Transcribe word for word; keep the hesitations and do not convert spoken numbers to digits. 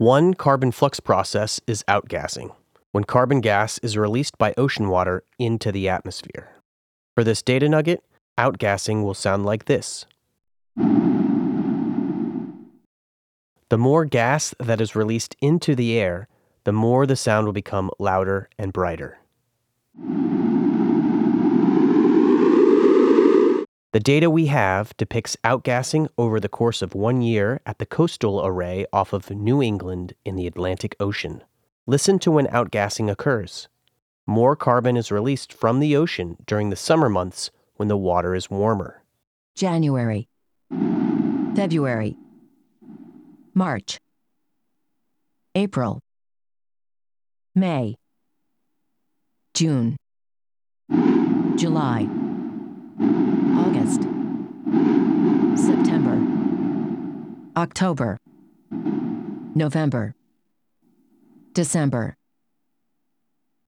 One carbon flux process is outgassing, when carbon gas is released by ocean water into the atmosphere. For this data nugget, outgassing will sound like this. The more gas that is released into the air, the more the sound will become louder and brighter. The data we have depicts outgassing over the course of one year at the coastal array off of New England in the Atlantic Ocean. Listen to when outgassing occurs. More carbon is released from the ocean during the summer months when the water is warmer. January, February, March, April, May, June, July, August, September, October, November, December.